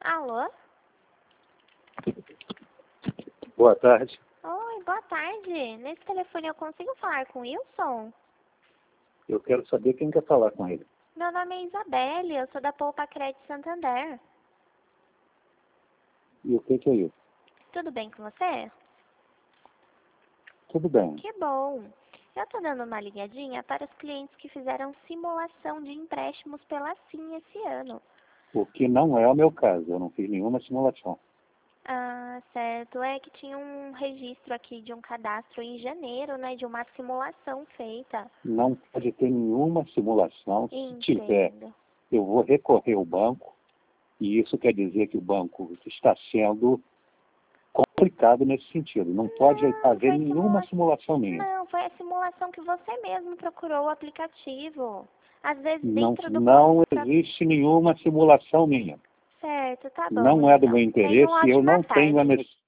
Alô? Boa tarde. Oi, boa tarde. Nesse telefone eu consigo falar com o Wilson? Eu quero saber quem quer falar com ele. Meu nome é Isabelle, eu sou da Poupa Crédito Santander. E o que é isso? Tudo bem com você? Tudo bem. Que bom. Eu tô dando uma ligadinha para os clientes que fizeram simulação de empréstimos pela SIM esse ano. O que não é o meu caso. Eu não fiz nenhuma simulação. Ah, certo. É que tinha um registro aqui de um cadastro em janeiro, né, de uma simulação feita. Não pode ter nenhuma simulação. Se tiver, Entendo. eu vou recorrer ao banco. E isso quer dizer que o banco está sendo complicado nesse sentido. Não pode haver foi nenhuma simulação minha. Não, foi a simulação que você mesmo procurou o aplicativo. Às vezes Não, dentro do não próprio... existe nenhuma simulação minha. Certo, tá bom, Não é do então. meu Tenha interesse uma e eu ótima não tenho a tarde. necessidade.